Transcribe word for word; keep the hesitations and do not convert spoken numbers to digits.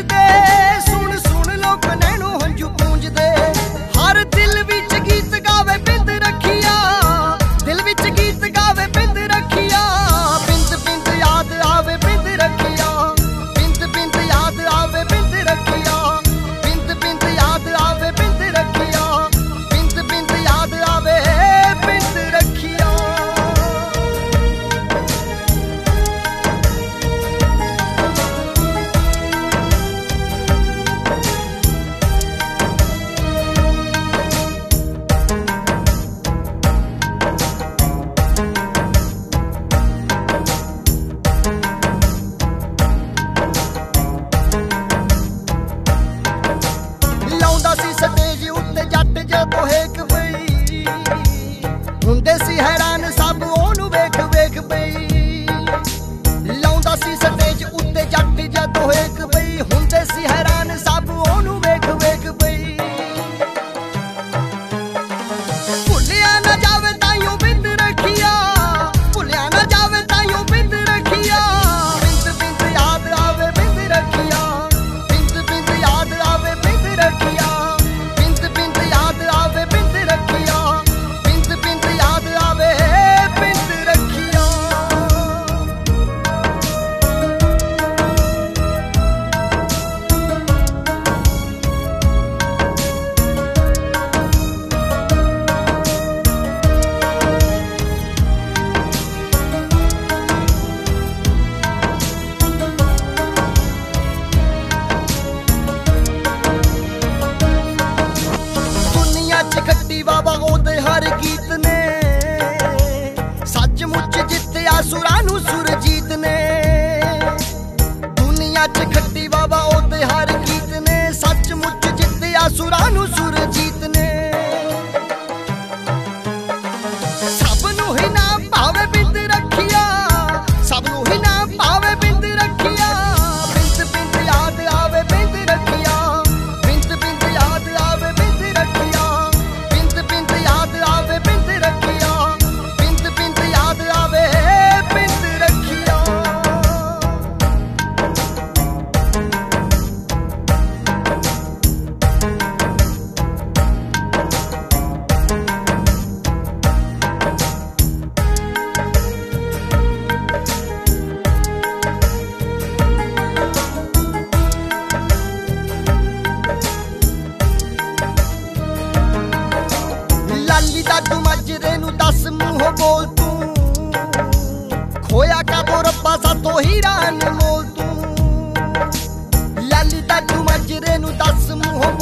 दे सुन सुन लोक नैनो हंजू पूंज दे। हर दिल विच गीत गावे बिंद रखिया, दिल विच गीत गावे बिंद रखिया। बिंद बिंद याद आवे बिंद रखिया, बिंद बिंद याद आवे बिंद रखिया। बिंद बिंद याद आवे बिंद रखिया, बिंद बिंद याद आवे बिंद रखिया। लाउंदा सी स्टेज उत्ते जट जदों हेक बई, हुंदे सी हैरान सब ओनू वेख वेख बई। लाउंदा सी स्टेज उत्ते जट जदों हेक बई, हुंदे सी हैरान सब ओनू वेख वेख बई। भुलिया ना जावे ताइयों बिंद रखिया, भुलिया ना जावे ताइयों बिंद रखिया। बिंद बिंद याद आवे बिंद रखिया, बिंद बिंद याद आवे बिंद रखिया। बिंद बिंद याद आवे बिंद रखिया, बिंद बिंद याद आवे बिंद रखिया। दुनिया च खट्टी बाबा ओदे हर गीत ने, सचमुच जित्तिया सुरां नूं सुरजीत ने। दुनिया च खट्टी बाबा ओदे हर गीत ने, सचमुच जित्तिया सुरां नूं सुरजीत ने। सब नूं ही ना भावे बिंद रखिया, सब नूं ही ना भावे बिंद रखिया। बिंद बिंद याद आवे बिंद रखिया, बिंद बिंद याद आवे बिंद रखिया। बिंद बिंद याद आवे बिंद रखिया, बिंद बिंद याद आवे बिंद रखिया। लाली दादू माजरे नूं दस मूंहों बोल तू, खोया कदों रब्बा सातों हीरा अनमोल तू। लाली दादू माजरे नूं दस मूंहों